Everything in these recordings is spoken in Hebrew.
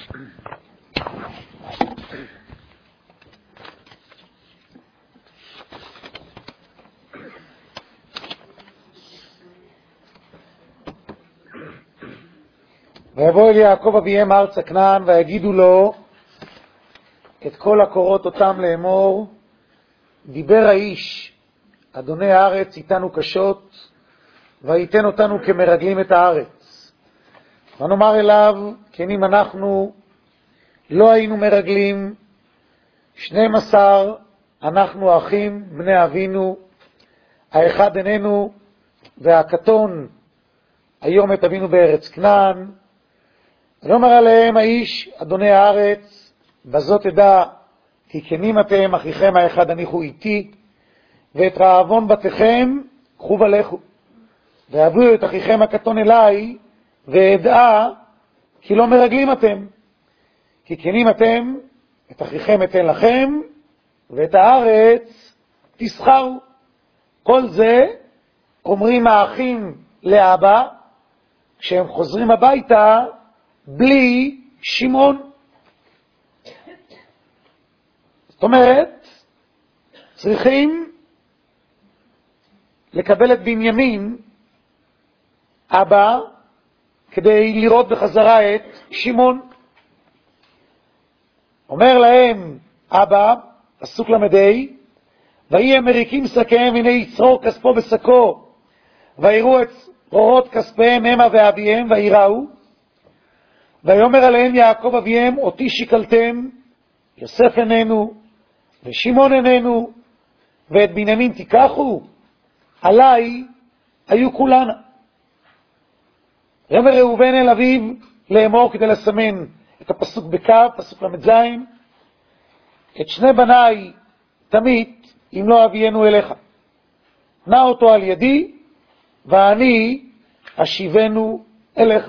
ויבוא אל יעקב אביהם ארצה כנען, ויגידו לו את כל הקורות אותם לאמור, דיבר האיש, אדוני הארץ איתנו קשות, ויתן אותנו כמרגלים את הארץ. ונאמר אליו, כן אם אנחנו לא היינו מרגלים, 12 אנחנו אחים בני אבינו, האחד איננו, והקטון היום את אבינו בארץ כנען. ונאמר עליהם האיש, אדוני הארץ, בזאת תדע, כי כנים אתם, אחיכם האחד הניחו איתי, ואת רעבון בתיכם קחו ולכו, והביאו את אחיכם הקטון אליי, ואדעה כי לא מרגלים אתם, כי כנים אתם, את אחיכם אתן לכם, ואת הארץ תסחרו. כל זה אומרים האחים לאבא, כשהם חוזרים הביתה, בלי שמעון. זאת אומרת, צריכים לקבל את בנימין, אבא, כדי לראות בחזרה את שמעון. אומר להם אבא, פסוק למדי, ויהי מריקים שקיהם, הנה יצרור כספו בשקו, ויראו את צרורות כספיהם המה ואביהם, ויראו, ויאמר עליהם יעקב אביהם, אותי שיקלתם, יוסף איננו, ושמעון איננו, ואת בנימין תיקחו, עליי היו כולנה. ויאמר ראובן אל אביו לאמור, כדי לסמן את הפסוק בקו, פסוק למדזיים, את שני בניי תמית, אם לא אבינו אליך. נע אותו על ידי, ואני אשיבנו אליך.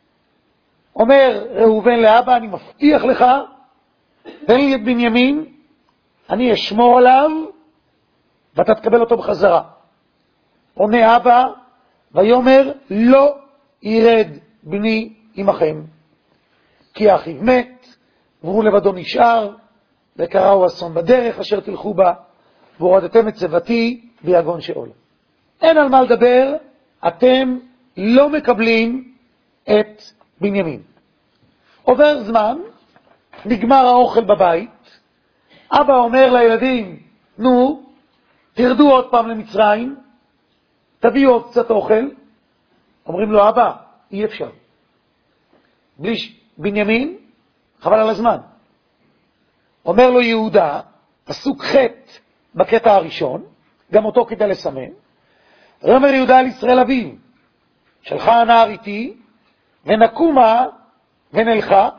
אומר ראובן לאבא, אני מבטיח לך, תן לי את בנימין, אני אשמור עליו, ואתה תקבל אותו בחזרה. עונה אבא, ויאמר, לא ירד בני עמכם, כי אחיו מת, והוא לבדו נשאר, וקראו אסון בדרך אשר תלכו בה, והורדתם את צבתי ביגון שאול. אין על מה לדבר, אתם לא מקבלים את בנימין. עובר זמן, נגמר האוכל בבית, אבא אומר לילדים, נו, תרדו עוד פעם למצרים, תביאו עוד קצת אוכל. אומרים לו, אבא, אי אפשר. בלי בנימין, חבל על הזמן. אומר לו יהודה, פסוק ח' בקטע הראשון, גם אותו כדאי לסמן, ואומר יהודה על ישראל אביו, שלך הנער איתי, ונקומה ונלכה,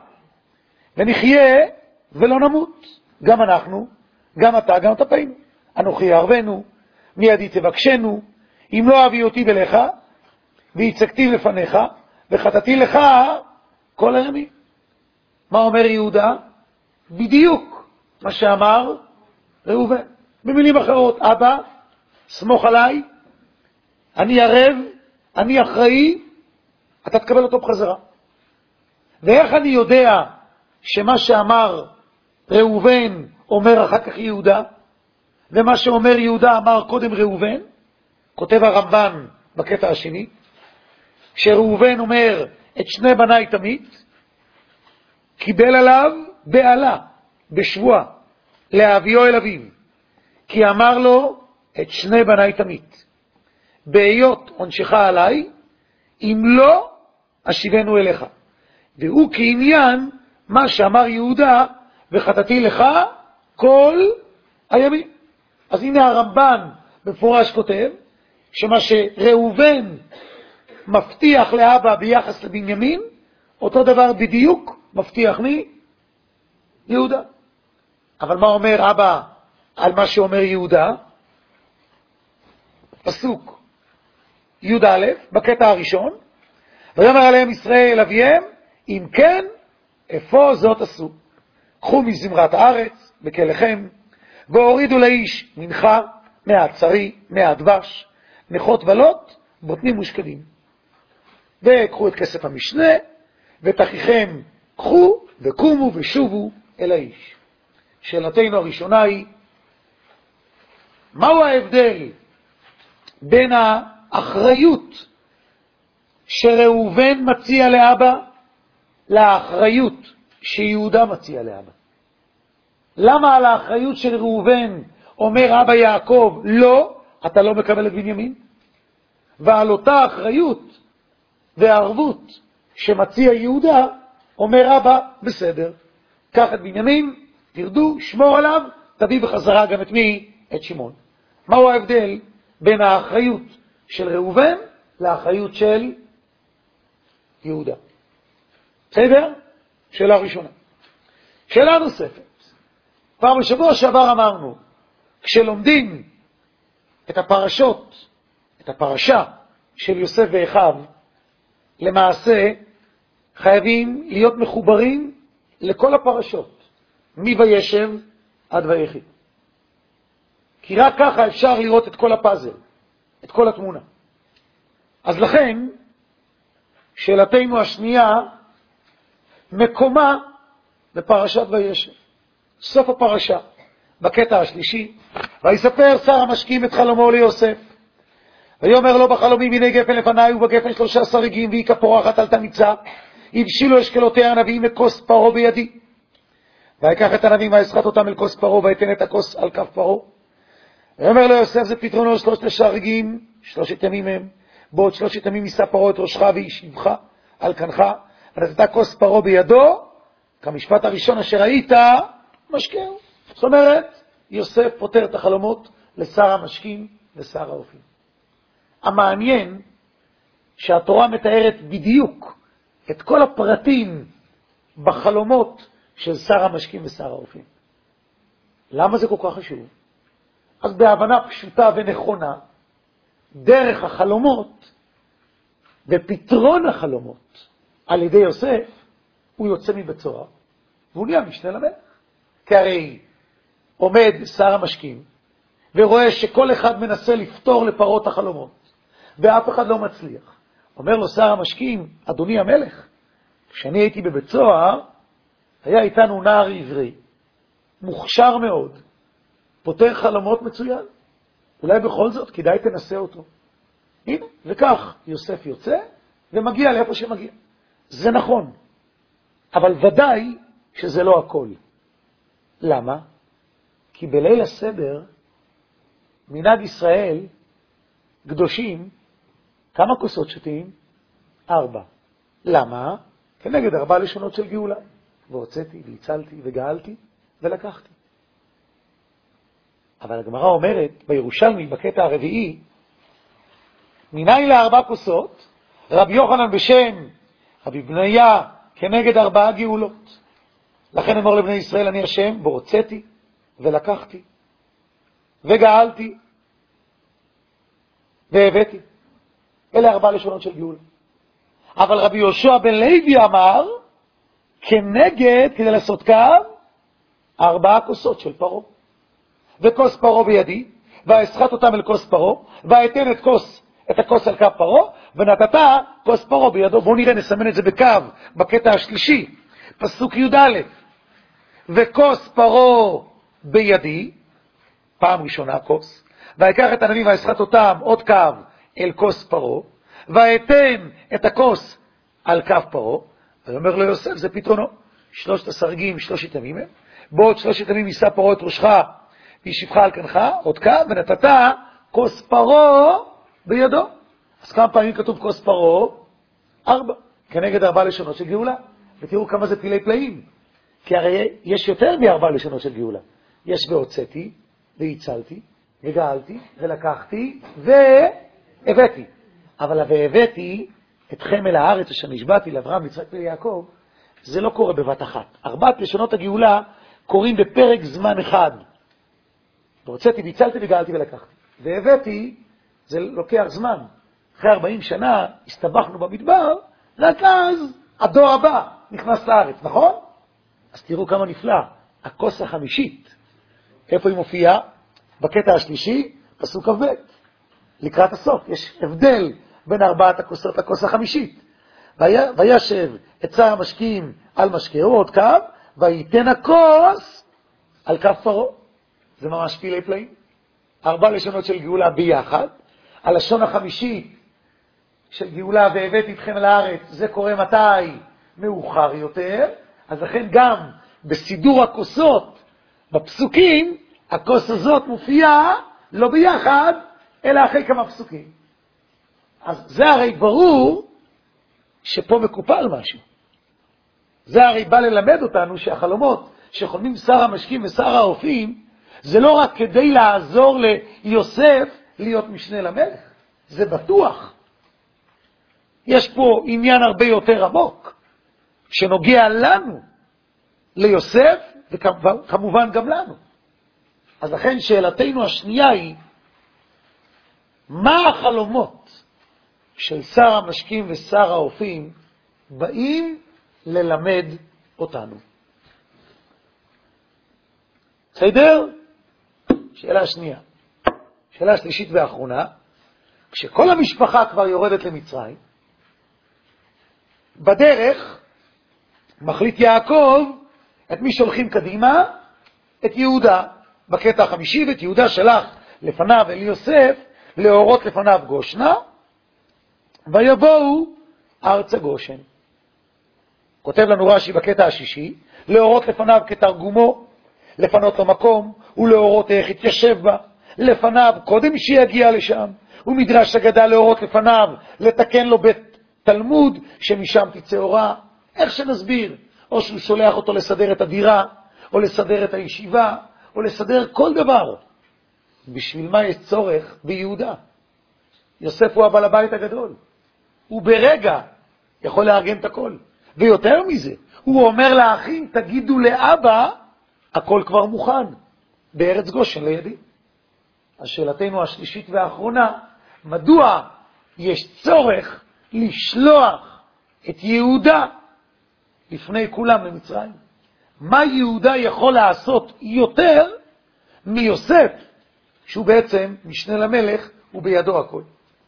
ונחיה ולא נמות. גם אנחנו, גם אתה, גם תפינו. אנוכי יערבנו, מידי תבקשנו, אם לא אביא אותי בלך, והצגתי לפניך, וחטאתי לך כל הימים. מה אומר יהודה? בדיוק מה שאמר ראובן. במילים אחרות, אבא, סמוך עליי, אני ערב, אני אחראי, אתה תקבל אותו בחזרה. ואיך אני יודע שמה שאמר ראובן אומר אחר כך יהודה, ומה שאומר יהודה אמר קודם ראובן? כותב הרמב"ן בקטע השני, שראובן אומר את שני בניי תמית, קיבל עליו בעלה, בשבועה, להביאו אל אביו, כי אמר לו את שני בניי תמית, בהיות עונשך עליי, אם לא אשיבנו אליך. והוא כעניין מה שאמר יהודה, וחטאתי לך כל הימים. אז הנה הרמב"ן במפורש כותב, שמה שראובן מבטיח לאבא ביחס לבנימין, אותו דבר בדיוק מבטיח לי יהודה. אבל מה אומר אבא על מה שאומר יהודה? פסוק י"א בקטע הראשון, ויאמר עליהם ישראל אביהם, אם כן, איפה זאת עשו? קחו מזמרת הארץ בכליכם, והורידו לאיש מנחה, מהצרי, מהדבש, נחות ולוט, בוטנים ושקדים. וקחו את כסף המשנה, ואת אחיכם קחו, וקומו ושובו אל האיש. שאלתנו הראשונה היא, מהו ההבדל בין האחריות שראובן מציע לאבא לאחריות שיהודה מציע לאבא? למה על האחריות של ראובן אומר אבא יעקב, לא, אתה לא מקבל את בנימין? ועל אותה אחריות והערבות שמציע יהודה, אומר אבא, בסדר, קח את בנימין, תרדו, שמור עליו, תביא בחזרה גם את מי? את שמעון. מהו ההבדל בין האחריות של ראובן לאחריות של יהודה? בסדר? שאלה ראשונה. שאלה נוספת. כבר בשבוע שעבר אמרנו, כשלומדים את הפרשות, את הפרשה של יוסף ואחיו, למעשה חייבים להיות מחוברים לכל הפרשות, מוישב עד ויחי. כי רק ככה אפשר לראות את כל הפאזל, את כל התמונה. אז לכן, שאלתנו השנייה, מקומה בפרשת וישב. סוף הפרשה, בקטע השלישי, ויספר שר המשקים את חלומו ליוסף. ויאמר לו בחלומי, הנה גפן לפניי ובגפן 3 שריגים, והיא כפורחת על תמיצה. הבשילו אשכלותיה הנביאים את כוס פרו בידי. ויקח את הנביאים ויסחט אותם אל כוס פרו, ויתן את הכוס על כף פרו. ויאמר לו יוסף, זה פתרונו 3 שריגים, 3 ימים הם. בעוד 3 ימים יישא פרו את ראשך וישיבך על כנך, ונתת כוס פרו בידו, כמשפט הראשון אשר היית, משקהו. זאת אומרת, יוסף פותר את החלומות לשר המשקים ושר האופים. המעניין שהתורה מתארת בדיוק את כל הפרטים בחלומות של שר המשקים ושר האופים. למה זה כל כך חשוב? אז בהבנה פשוטה ונכונה, דרך החלומות ופתרון החלומות על ידי יוסף, הוא יוצא מבית סוהר, והוא נהיה משנה למלך. כי הרי עומד שר המשקים, ורואה שכל אחד מנסה לפתור לפרות החלומות, ואף אחד לא מצליח. אומר לו שר המשקים, אדוני המלך, כשאני הייתי בבית סוהר, היה איתנו נער עברי, מוכשר מאוד, פותר חלומות מצוין. אולי בכל זאת כדאי תנסה אותו. הנה, וכך יוסף יוצא ומגיע לאיפה שמגיע. זה נכון, אבל ודאי שזה לא הכל. למה? כי בליל הסדר, מנהג ישראל, קדושים, כמה כוסות שתיים? 4. למה? כנגד 4 לשונות של גאולה. והוצאתי, והצלתי, וגאלתי, ולקחתי. אבל הגמרא אומרת, בירושלמי, בקטע הרביעי, מניין ל4 כוסות, רבי יוחנן בשם, רבי בניה, כנגד 4 גאולות. לכן אמר לבני ישראל, אני השם, בו הוצאתי, ולקחתי, וגאלתי, והבאתי. אלה 4 לשונות של גאולה. אבל רבי יהושע בן לוי אמר, כנגד, כדי לעשות קו, 4 כוסות של פרו. וכוס פרו בידי, ואסחט אותם אל כוס פרו, ואתן את הכוס על כף פרו, ונתת כוס פרו בידו. בואו נראה, נסמן את זה בקו, בקטע השלישי, פסוק י"א. וכוס פרו בידי, פעם ראשונה כוס, ויקח את הנביאים ואסחט אותם עוד קו אל כוס פרו, ואתן את הכוס על כף פרו. ואומר לו יוסף, זה פתרונו. 3 שריגים, 3 ימים הם. בעוד 3 ימים יישא פרו את ראשך, וישיבך על כנך, עוד קו, ונתת כוס פרו בידו. אז כמה פעמים כתוב כוס פרו? 4. כנגד 4 לשונות של גאולה. ותראו כמה זה פילי פלאים. כי הרי יש יותר מ4 לשונות של גאולה. יש והוצאתי, והצלתי, וגאלתי, ולקחתי, והבאתי. אבל והבאתי אתכם אל הארץ אשר נשבעתי לאברהם, ליצחק וליעקב, זה לא קורה בבת אחת. 4 לשונות הגאולה קורים בפרק זמן אחד. והוצאתי, והצלתי, וגאלתי, ולקחתי. והבאתי, זה לוקח זמן. אחרי 40 שנה הסתבכנו במדבר, רק אז הדור הבא נכנס לארץ, נכון? אז תראו כמה נפלא. הכוס החמישית, איפה היא מופיעה? בקטע השלישי, פסוק כ"ב. לקראת הסוף, יש הבדל בין 4 הכוסות לכוס החמישית. וישב את שר המשקים על משקהו, עוד קו, ויתן הכוס על כף פרעה. זה ממש פילי פלאים. 4 לשונות של גאולה ביחד. הלשון החמישי של גאולה והבאתי אתכם לארץ, זה קורה מתי? מאוחר יותר. אז לכן גם בסידור הכוסות, בפסוקים, הכוס הזאת מופיעה לא ביחד, אלא אחרי כמה פסוקים. אז זה הרי ברור שפה מקופל משהו. זה הרי בא ללמד אותנו שהחלומות שחולמים שר המשקים ושר האופים, זה לא רק כדי לעזור ליוסף להיות משנה למלך. זה בטוח. יש פה עניין הרבה יותר עמוק, שנוגע לנו, ליוסף, וכמובן גם לנו. אז לכן שאלתנו השנייה היא, מה החלומות של שר המשקים ושר האופים באים ללמד אותנו? בסדר? שאלה שנייה. שאלה שלישית ואחרונה, כשכל המשפחה כבר יורדת למצרים, בדרך מחליט יעקב את מי שולחים קדימה, את יהודה. בקטע החמישי, ואת יהודה שלח לפניו אל יוסף, להורות לפניו גושנה, ויבואו ארצה גושן. כותב לנו רש"י בקטע השישי, להורות לפניו כתרגומו, לפנות לו מקום, ולהורות איך התיישב בה, לפניו קודם שיגיע לשם, ומדרש אגדה להורות לפניו, לתקן לו בית תלמוד, שמשם תצא אורה. איך שנסביר, או שהוא שולח אותו לסדר את הדירה, או לסדר את הישיבה, או לסדר כל דבר. בשביל מה יש צורך ביהודה? יוסף הוא הבעל הבית הגדול. הוא ברגע יכול לארגן את הכל. ויותר מזה, הוא אומר לאחים, תגידו לאבא, הכל כבר מוכן. בארץ גושן לידי. השאלתנו השלישית והאחרונה, מדוע יש צורך לשלוח את יהודה לפני כולם למצרים? מה יהודה יכול לעשות יותר מיוסף, שהוא בעצם משנה למלך ובידו הכל?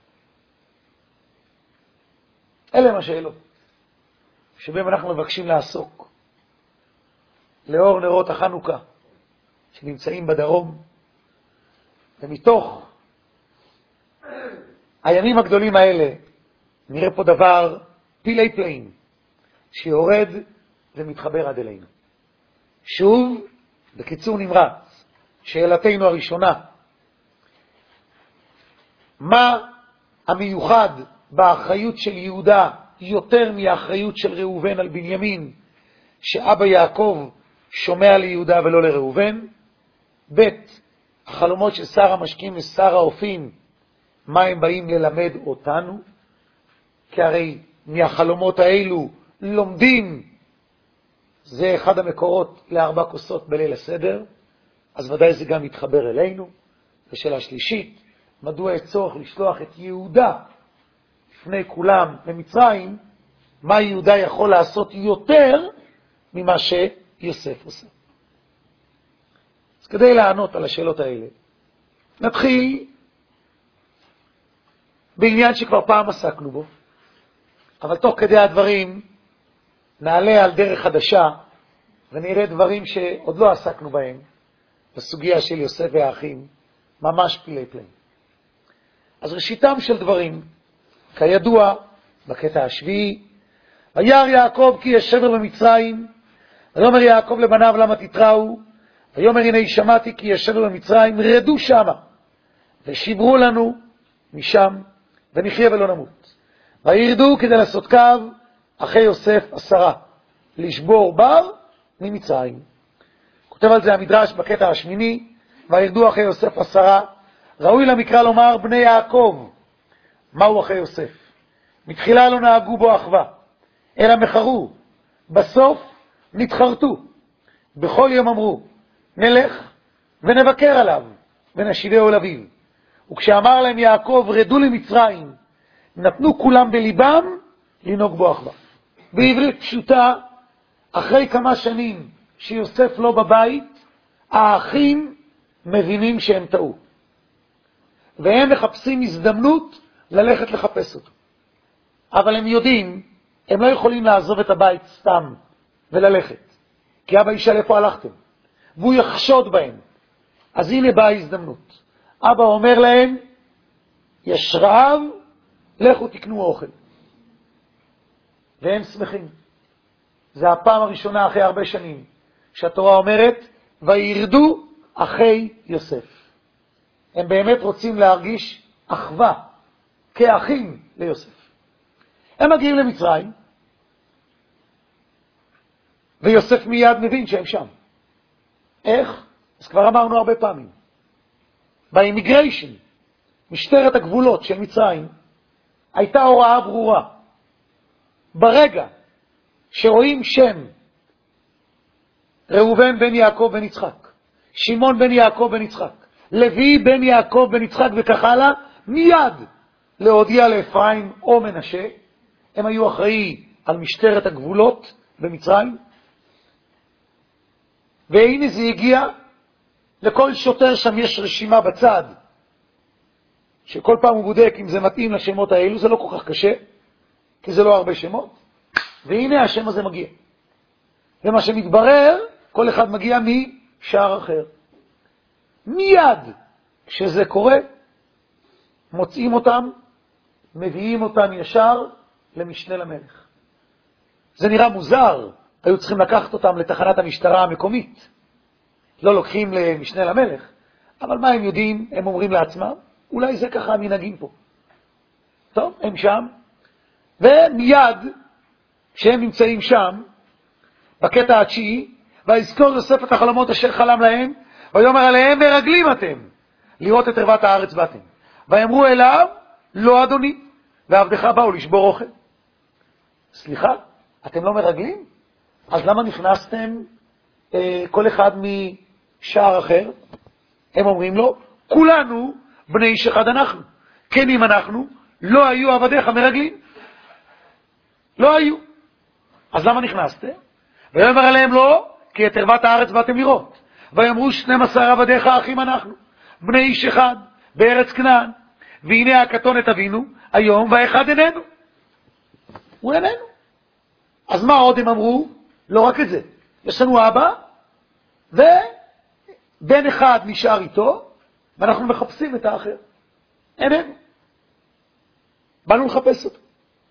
אלה הם השאלות שבהם אנחנו מבקשים לעסוק. לאור נרות החנוכה שנמצאים בדרום, ומתוך הימים הגדולים האלה נראה פה דבר פילי פלאים שיורד ומתחבר עד אלינו. שוב, בקיצור נמרץ, שאלתנו הראשונה, מה המיוחד באחריות של יהודה יותר מהאחריות של ראובן על בנימין, שאבא יעקב שומע ליהודה ולא לראובן? ב', החלומות של שר המשקים ושר האופים, מה הם באים ללמד אותנו? כי הרי מהחלומות האלו לומדים, זה אחד המקורות ל4 כוסות בליל הסדר, אז ודאי זה גם מתחבר אלינו. ושאלה שלישית, מדוע יש צורך לשלוח את יהודה לפני כולם למצרים? מה יהודה יכול לעשות יותר ממה שיוסף עושה? אז כדי לענות על השאלות האלה, נתחיל בעניין שכבר פעם עסקנו בו, אבל תוך כדי הדברים נעלה על דרך חדשה ונראה דברים שעוד לא עסקנו בהם בסוגיה של יוסף והאחים, ממש פילי פלאים. אז ראשיתם של דברים, כידוע, בקטע השביעי, וירא יעקב כי יש שבר במצרים, ויאמר יעקב לבניו למה תתראו, ויאמר הנה שמעתי כי יש שבר במצרים, רדו שמה, ושיברו לנו משם, ונחיה ולא נמות. וירדו כדי לעשות קו אחרי יוסף 10, לשבור בר ממצרים. כותב על זה המדרש בקטע השמיני, וירדו אחרי יוסף 10, ראוי למקרא לומר בני יעקב. מהו אחרי יוסף? מתחילה לא נהגו בו אחווה, אלא מחרו, בסוף נתחרטו. בכל יום אמרו, נלך ונבקר עליו, ונשיבהו אל אביו. וכשאמר להם יעקב, רדו למצרים, נתנו כולם בליבם לנהוג בו אחווה. בעברית פשוטה, אחרי כמה שנים שיוסף לא בבית, האחים מבינים שהם טעו. והם מחפשים הזדמנות ללכת לחפש אותו. אבל הם יודעים הם לא יכולים לעזוב את הבית סתם וללכת, כי אבא ישאל איפה הלכתם, והוא יחשוד בהם. אז הנה באה ההזדמנות. אבא אומר להם, יש רעב, לכו תקנו אוכל. והם שמחים. זה הפעם הראשונה אחרי הרבה שנים, שהתורה אומרת, וירדו אחי יוסף. הם באמת רוצים להרגיש אחווה, כאחים ליוסף. הם מגיעים למצרים, ויוסף מיד מבין שהם שם. איך? אז כבר אמרנו הרבה פעמים. באימיגריישן, משטרת הגבולות של מצרים, הייתה הוראה ברורה. ברגע שרואים שם ראובן בן יעקב בן יצחק, שמעון בן יעקב בן יצחק, לוי בן יעקב בן יצחק וכך הלאה, מיד להודיע לאפרים או מנשה. הם היו אחראי על משטרת הגבולות במצרים. והנה זה הגיע, לכל שוטר שם יש רשימה בצד, שכל פעם הוא בודק אם זה מתאים לשמות האלו. זה לא כל כך קשה, כי זה לא הרבה שמות. והנה השם הזה מגיע. ומה שמתברר, כל אחד מגיע משער אחר. מיד כשזה קורה, מוצאים אותם, מביאים אותם ישר למשנה למלך. זה נראה מוזר, היו צריכים לקחת אותם לתחנת המשטרה המקומית. לא לוקחים למשנה למלך, אבל מה הם יודעים? הם אומרים לעצמם, אולי זה ככה המנהגים פה. טוב, הם שם, ומיד כשהם נמצאים שם, בקטע התשיעי, ויזכור יוסף את החלומות אשר חלם להם, ויאמר עליהם, מרגלים אתם, לראות את ערוות הארץ באתם. ויאמרו אליו, לא אדוני, ועבדך באו לשבור אוכל. סליחה, אתם לא מרגלים? אז למה נכנסתם כל אחד משער אחר? הם אומרים לו, כולנו בני איש אחד אנחנו. כן, אם אנחנו, לא היו עבדיך מרגלים. לא היו. אז למה נכנסתם? ויאמר עליהם לא, כי את ערוות הארץ באתם לראות. ויאמרו 12 עבדיך אחים אנחנו, בני איש אחד, בארץ כנען. והנה הקטון את אבינו, היום והאחד איננו. הוא איננו. אז מה עוד הם אמרו? לא רק את זה. יש לנו אבא, ובן אחד נשאר איתו, ואנחנו מחפשים את האחר. איננו. באנו לחפש אותו.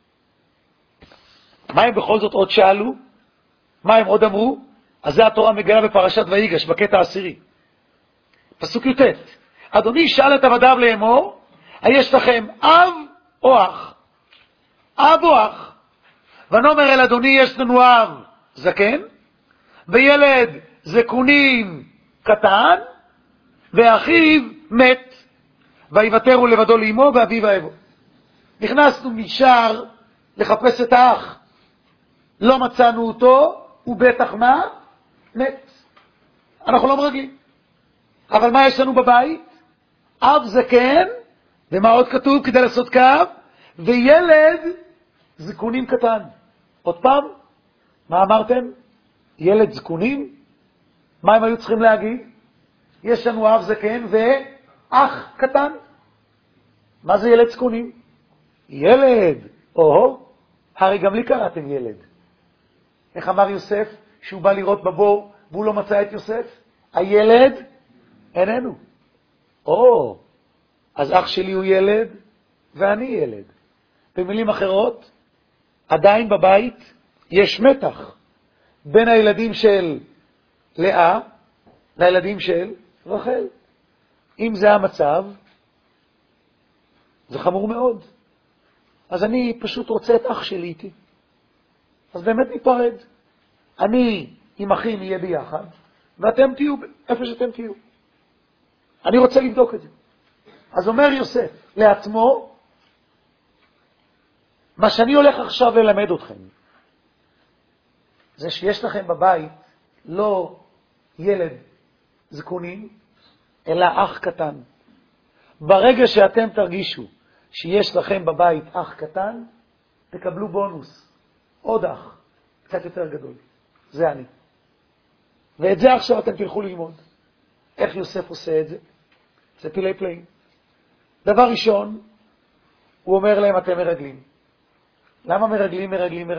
מה הם בכל זאת עוד שאלו? מה הם עוד אמרו? אז זה התורה מגלה בפרשת ויגש, בקטע העשירי. פסוק י"ט. אדוני שאל את עבדיו לאמור, היש לכם אב או אח? אב או אח? ונאמר אל אדוני, יש לנו אב זקן, וילד זקונים קטן, ואחיו מת, ויוותרו לבדו לאמו ואביו ואבו. נכנסנו משער לחפש את האח, לא מצאנו אותו, הוא בטח מה? מת. אנחנו לא מרגלים. אבל מה יש לנו בבית? אב זקן, ומה עוד כתוב כדי לעשות קו? וילד זקונים קטן. עוד פעם, מה אמרתם? ילד זקונים? מה הם היו צריכים להגיד? יש לנו אב זקן ואח קטן. מה זה ילד זקונים? ילד, הרי גם לי קראתם ילד. איך אמר יוסף שהוא בא לראות בבור והוא לא מצא את יוסף? הילד איננו. אז אח שלי הוא ילד ואני ילד. במילים אחרות, עדיין בבית יש מתח בין הילדים של לאה לילדים של רחל. אם זה המצב, זה חמור מאוד. אז אני פשוט רוצה את אח שלי איתי. אז באמת ניפרד. אני עם אחים נהיה ביחד, ואתם תהיו איפה שאתם תהיו. אני רוצה לבדוק את זה. אז אומר יוסף לעצמו, מה שאני הולך עכשיו ללמד אתכם, זה שיש לכם בבית לא ילד זקונים, אלא אח קטן. ברגע שאתם תרגישו שיש לכם בבית אח קטן, תקבלו בונוס. עוד אח, קצת יותר גדול. זה אני. ואת זה עכשיו אתם תלכו ללמוד. איך יוסף עושה את זה? זה פילי פלאים. דבר ראשון, הוא אומר להם, אתם מרגלים. למה מרגלים?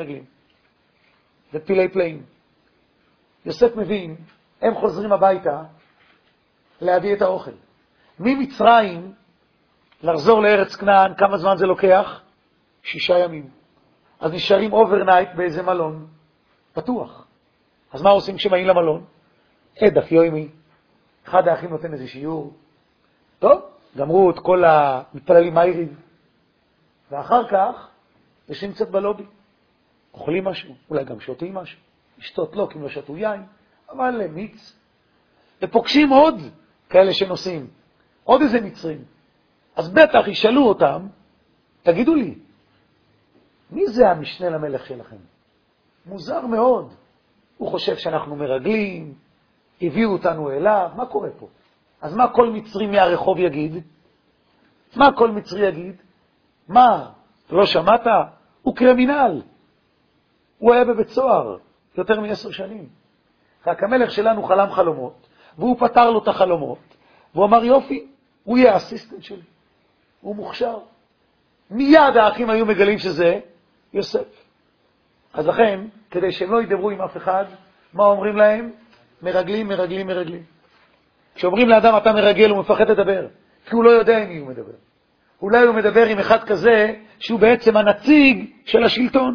זה פילי פלאים. יוסף מבין, הם חוזרים הביתה להביא את האוכל. ממצרים לחזור לארץ כנען, כמה זמן זה לוקח? 6 ימים. אז נשארים אוברנייט באיזה מלון, פתוח. אז מה עושים כשבאים למלון? עדף יומי. אחד האחים נותן איזה שיעור. טוב, גמרו את כל המתפללים מהירים. ואחר כך יושבים קצת בלובי. אוכלים משהו, אולי גם שותים משהו. לשתות לא, כי לא שתו יין, אבל מיץ. ופוגשים עוד כאלה שנוסעים. עוד איזה מצרים. אז בטח ישאלו אותם, תגידו לי, מי זה המשנה למלך שלכם? מוזר מאוד. הוא חושב שאנחנו מרגלים, הביאו אותנו אליו, מה קורה פה? אז מה כל מצרי מהרחוב יגיד? מה כל מצרי יגיד? מה, לא שמעת? הוא קרימינל. הוא היה בבית סוהר יותר מ10 שנים. רק המלך שלנו חלם חלומות, והוא פתר לו את החלומות, והוא אמר יופי, הוא יהיה האסיסטנט שלי. הוא מוכשר. מיד האחים היו מגלים שזה יוסף. אז לכן, כדי שהם לא ידברו עם אף אחד, מה אומרים להם? מרגלים. כשאומרים לאדם אתה מרגל, הוא מפחד לדבר, כי הוא לא יודע עם מי הוא מדבר. אולי הוא מדבר עם אחד כזה, שהוא בעצם הנציג של השלטון.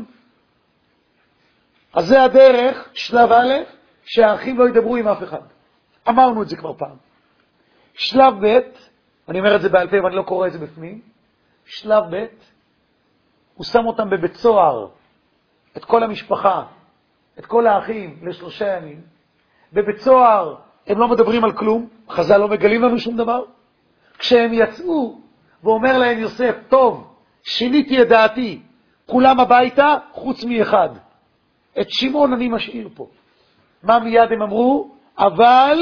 אז זה הדרך, שלב א', שהאחים לא ידברו עם אף אחד. אמרנו את זה כבר פעם. שלב ב', אני אומר את זה בעל פה ואני לא קורא את זה בפנים, שלב ב', הוא שם אותם בבית סוהר, את כל המשפחה, את כל האחים, ל3 ימים. בבית סוהר הם לא מדברים על כלום, חז"ל לא מגלים לנו שום דבר. כשהם יצאו, ואומר להם יוסף, טוב, שיניתי את דעתי, כולם הביתה, חוץ מאחד. את שמעון אני משאיר פה. מה מיד הם אמרו? אבל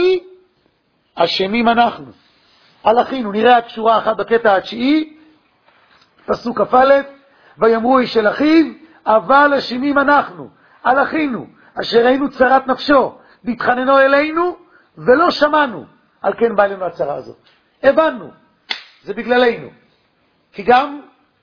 אשמים אנחנו. על אחינו, נראה רק שורה אחת בקטע התשיעי, פסוק כ"א, ויאמרו איש אל אחיו, אבל אשמים אנחנו, על אחינו, אשר ראינו צרת נפשו, והתחננו אלינו, ולא שמענו. על כן בא אלינו הצרה הזאת. הבנו, זה בגללנו. כי גם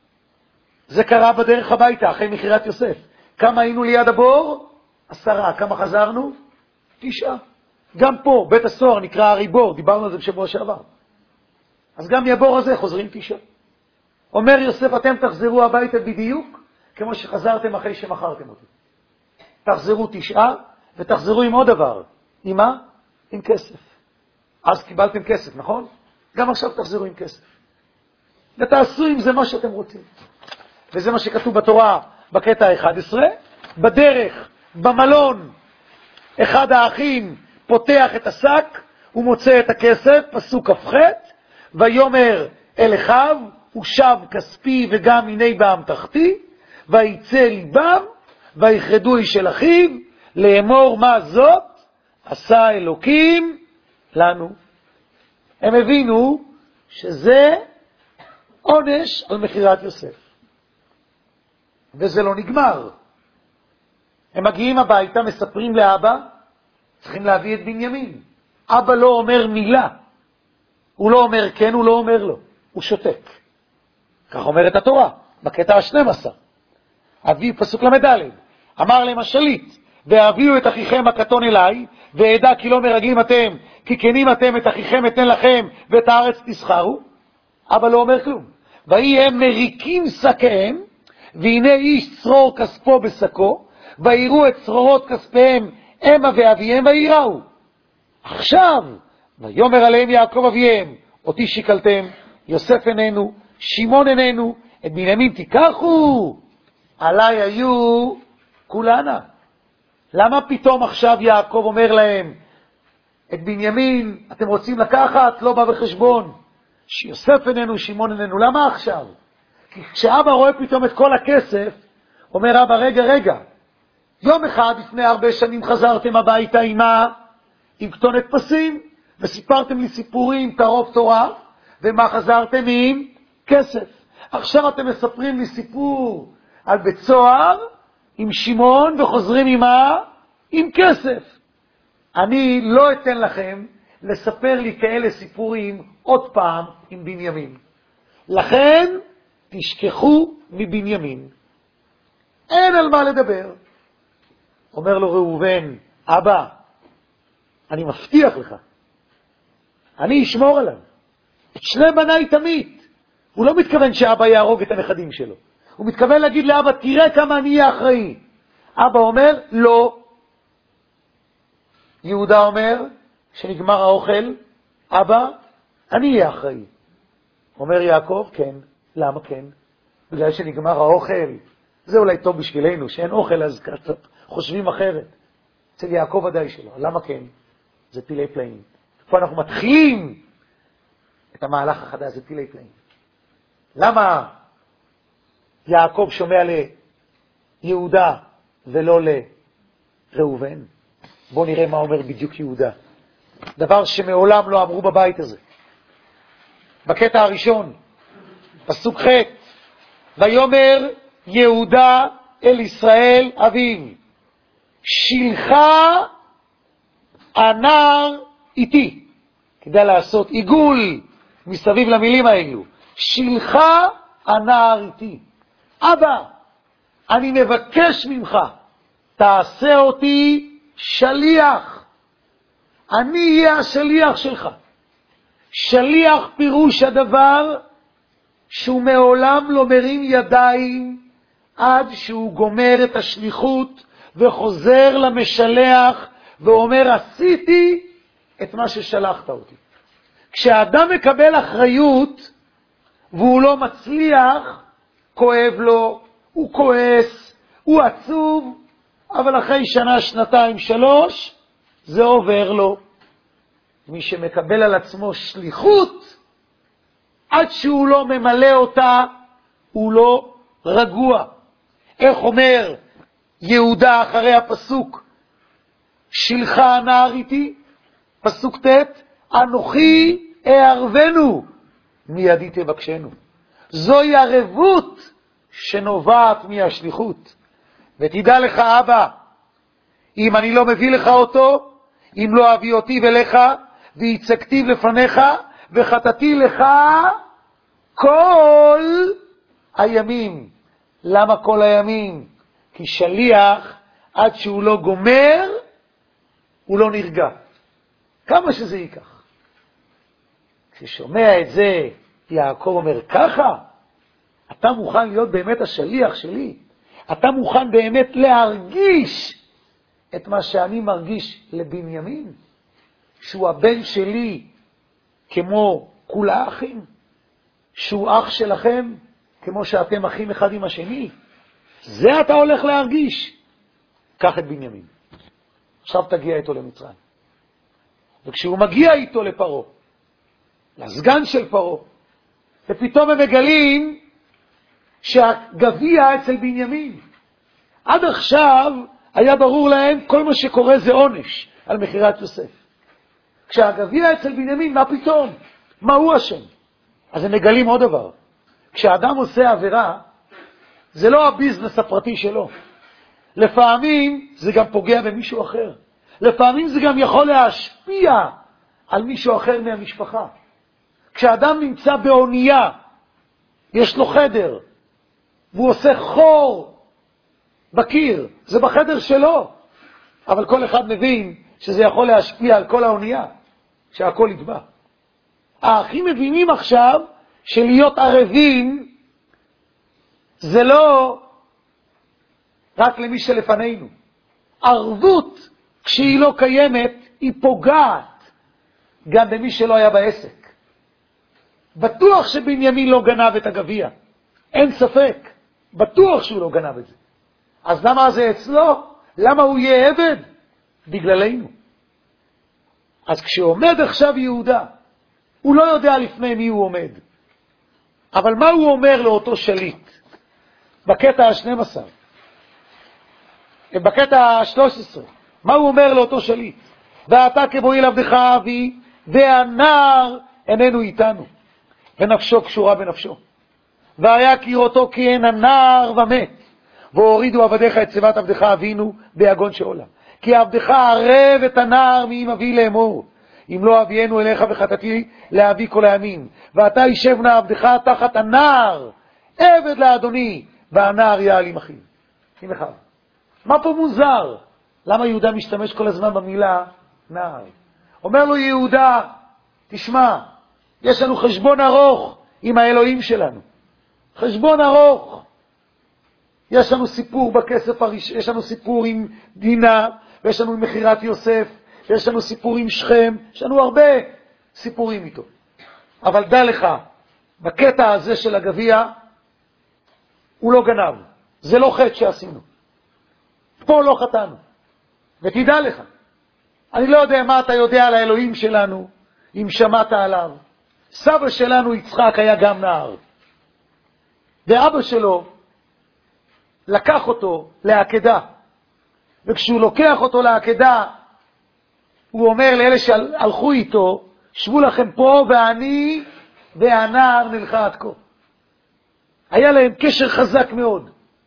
זה קרה בדרך הביתה, אחרי מכירת יוסף. כמה היינו ליד הבור? 10. כמה חזרנו? 9. גם פה, בית הסוהר נקרא הריבור, דיברנו על זה בשבוע שעבר. אז גם מהבור הזה חוזרים 9. אומר יוסף, אתם תחזרו הביתה בדיוק, כמו שחזרתם אחרי שמכרתם אותי. תחזרו 9, ותחזרו עם עוד דבר. עם מה? עם כסף. אז קיבלתם כסף, נכון? גם עכשיו תחזרו עם כסף. ותעשו עם זה מה שאתם רוצים. וזה מה שכתוב בתורה בקטע 11. בדרך, במלון, אחד האחים פותח את השק, הוא מוצא את הכסף, פסוק כ"ח, ויאמר אל אחיו, ושב כספי וגם מיני באמתחתי, ויצא ליבם, ויחרדו איש אל אחיו, לאמור מה זאת, עשה אלוקים לנו. הם הבינו שזה עונש על מכירת יוסף. וזה לא נגמר. הם מגיעים הביתה, מספרים לאבא, צריכים להביא את בנימין. אבא לא אומר מילה. הוא לא אומר כן, הוא לא אומר לא. הוא שותק. כך אומרת התורה, בקטע 12. אביו פסוק למד. אמר להם השליט, והביאו את אחיכם הקטון אליי, ועדה כי לא מרגלים אתם, כי כנים אתם את אחיכם אתן לכם, ואת הארץ תסחרו. אבא לא אומר כלום. ויהי הם מריקים שקיהם, והנה איש צרור כספו בשקו, ויראו את צרורות כספיהם אמה ואביהם ויראו. עכשיו, ויאמר עליהם יעקב אביהם, אותי שיקלתם, יוסף איננו, שמעון איננו, את בנימין תיקחו, עליי היו כולנה. למה פתאום עכשיו יעקב אומר להם, את בנימין אתם רוצים לקחת? לא בא בחשבון. שיוסף איננו, שמעון איננו. למה עכשיו? כי כשאבא רואה פתאום את כל הכסף, אומר אבא, רגע, יום אחד לפני הרבה שנים חזרתם הביתה עם מה? עם כתונת פסים, וסיפרתם לי סיפורים טרוף תורה, ומה חזרתם עם? כסף. עכשיו אתם מספרים לי סיפור על בית סוהר, עם שמעון, וחוזרים עם מה? עם כסף. אני לא אתן לכם לספר לי כאלה סיפורים עוד פעם עם בנימין. לכן תשכחו מבנימין. אין על מה לדבר. אומר לו ראובן, אבא, אני מבטיח לך, אני אשמור עליו. את שני בניי תמיד. הוא לא מתכוון שאבא יהרוג את הנכדים שלו. הוא מתכוון להגיד לאבא, תראה כמה אני אהיה אחראי. אבא אומר, לא. יהודה אומר, שנגמר האוכל, אבא, אני אהיה אחראי. אומר יעקב, כן. למה כן? בגלל שנגמר האוכל. זה אולי טוב בשבילנו, שאין אוכל אז קצת חושבים אחרת. אצל יעקב ודאי שלא. למה כן? זה פילי פלאים. פה אנחנו מתחילים את המהלך החדש, זה פילי פלאים. למה יעקב שומע ליהודה ולא לראובן? בואו נראה מה אומר בדיוק יהודה. דבר שמעולם לא אמרו בבית הזה. בקטע הראשון, פסוק ח' ויאמר יהודה אל ישראל אביו, שילחה הנער איתי. כדאי לעשות עיגול מסביב למילים האלו. שילחה הנער איתי. אבא, אני מבקש ממך, תעשה אותי שליח. אני אהיה השליח שלך. שליח פירוש הדבר שהוא מעולם לא מרים ידיים עד שהוא גומר את השליחות וחוזר למשלח ואומר, עשיתי את מה ששלחת אותי. כשאדם מקבל אחריות והוא לא מצליח, כואב לו, הוא כועס, הוא עצוב, אבל אחרי שנה, שנתיים, 3, זה עובר לו. מי שמקבל על עצמו שליחות, עד שהוא לא ממלא אותה, הוא לא רגוע. איך אומר יהודה אחרי הפסוק, שילחה הנער איתי? פסוק ט', אנוכי הערבנו, מידי תבקשנו. זוהי ערבות שנובעת מהשליחות. ותדע לך אבא, אם אני לא מביא לך אותו, אם לא אביא אותי ולך, והצגתיו לפניך, וחטאתי לך כל הימים. למה כל הימים? כי שליח, עד שהוא לא גומר, הוא לא נרגע. כמה שזה ייקח. כששומע את זה, יעקב אומר, ככה, אתה מוכן להיות באמת השליח שלי. אתה מוכן באמת להרגיש את מה שאני מרגיש לבנימין, שהוא הבן שלי כמו כול האחים, שהוא אח שלכם כמו שאתם אחים אחד עם השני. זה אתה הולך להרגיש. קח את בנימין. עכשיו תגיע איתו למצרים. וכשהוא מגיע איתו לפרו, לסגן של פרו, ופתאום הם מגלים שהגביע אצל בנימין. עד עכשיו היה ברור להם כל מה שקורה זה עונש על מחירת יוסף. כשהגביע אצל בנימין, מה פתאום? מה הוא השם? אז הם מגלים עוד דבר. כשאדם עושה עבירה, זה לא הביזנס הפרטי שלו. לפעמים זה גם פוגע במישהו אחר. לפעמים זה גם יכול להשפיע על מישהו אחר מהמשפחה. כשאדם נמצא באונייה, יש לו חדר, והוא עושה חור בקיר, זה בחדר שלו. אבל כל אחד מבין שזה יכול להשפיע על כל האונייה, שהכל יטבע. האחים מבינים עכשיו שלהיות ערבים זה לא רק למי שלפנינו. ערבות, כשהיא לא קיימת, היא פוגעת גם במי שלא היה בעסק. בטוח שבנימין לא גנב את הגביע. אין ספק. בטוח שהוא לא גנב את זה. אז למה זה אצלו? למה הוא יהיה עבד? בגללנו. אז כשעומד עכשיו יהודה, הוא לא יודע לפני מי הוא עומד. אבל מה הוא אומר לאותו שליט? בקטע ה-12. בקטע ה-13. מה הוא אומר לאותו שליט? ואתה כבואי לעבדך אבי, והנער איננו איתנו. ונפשו קשורה בנפשו. והיה כראותו כי אין הנער ומת. והורידו עבדיך את שיבת עבדך אבינו ביגון שאולה. כי עבדך ערב את הנער מאם אבי לאמור. אם לא אבינו אליך וחטאתי להביא כל הימים. ואתה יישב נא עבדך תחת הנער, עבד לאדוני, והנער יעלים אחיו. הנה לך. מה פה מוזר? למה יהודה משתמש כל הזמן במילה נער? אומר לו יהודה, תשמע, יש לנו חשבון ארוך עם האלוהים שלנו. חשבון ארוך. יש לנו סיפור בכסף הראשון, יש לנו סיפור עם דינה, ויש לנו עם מחירת יוסף, ויש לנו סיפור עם שכם, יש לנו הרבה סיפורים איתו. אבל דע לך, בקטע הזה של הגביע, הוא לא גנב. זה לא חטא שעשינו. פה לא חטאנו. ותדע לך, אני לא יודע מה אתה יודע על האלוהים שלנו, אם שמעת עליו. סבא שלנו יצחק היה גם נער. ואבא שלו לקח אותו לעקדה. וכשהוא לוקח אותו לעקדה, הוא אומר לאלה שהלכו איתו, שבו לכם פה ואני והנער נלכה עד כה. היה להם קשר חזק מאוד.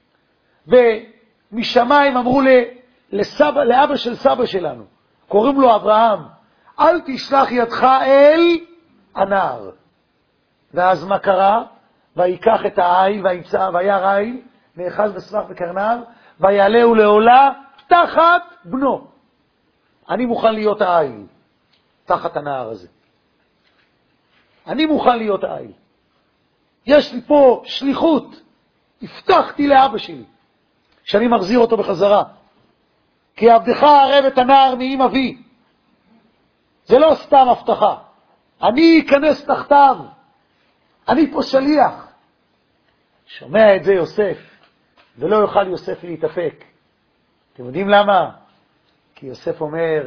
ומשמיים אמרו לאבא של סבא שלנו, קוראים לו אברהם, אל תשלח ידך אל הנער. ואז מה קרה? ויקח את העיל וירא העיל, נאחז בסבך בקרניו, ויעלהו לעולה תחת בנו. אני מוכן להיות העיל תחת הנער הזה. אני מוכן להיות העיל. יש לי פה שליחות. הבטחתי לאבא שלי שאני מחזיר אותו בחזרה. כי עבדך ערב את הנער מאם אבי. זה לא סתם הבטחה. אני אכנס תחתיו. אני פה שליח. שומע את זה יוסף, ולא יוכל יוסף להתאפק. אתם יודעים למה? כי יוסף אומר,